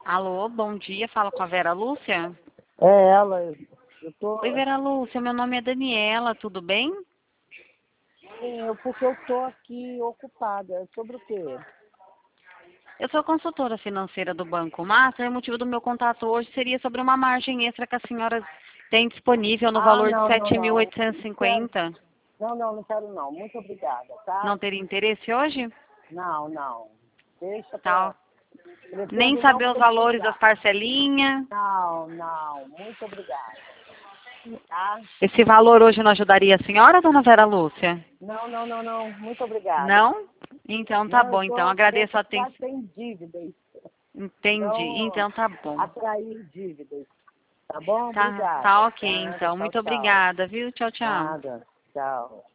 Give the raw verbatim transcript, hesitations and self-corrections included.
Alô, bom dia, fala com a Vera Lúcia? É ela, eu tô. Oi, Vera Lúcia, meu nome é Daniela, tudo bem? Sim, eu, porque eu tô aqui ocupada. É sobre o quê? Eu sou consultora financeira do Banco Master e o motivo do meu contato hoje seria sobre uma margem extra que a senhora tem disponível no Ah, valor de não, não, sete mil não. oitocentos e Não quero. cinquenta. Não, não, não quero não. Muito obrigada, Não tá? teria interesse hoje? Não, não. Deixa Tal. pra. Nem Pretendo não saber os valores das precisar. parcelinhas. Não, não. Muito obrigada. Tá? Esse valor hoje não ajudaria a senhora, dona Vera Lúcia? Não, não, não, não. Muito obrigada. Não? Então tá Não, eu bom, então tô agradeço a preocupada atenção. sem dívidas. Entendi, Não então tá bom. atrair dívidas. Tá bom? Tá, tá Obrigada. ok, Tá? então. Tchau, Muito tchau. obrigada, viu? Tchau, tchau. Nada. Tchau.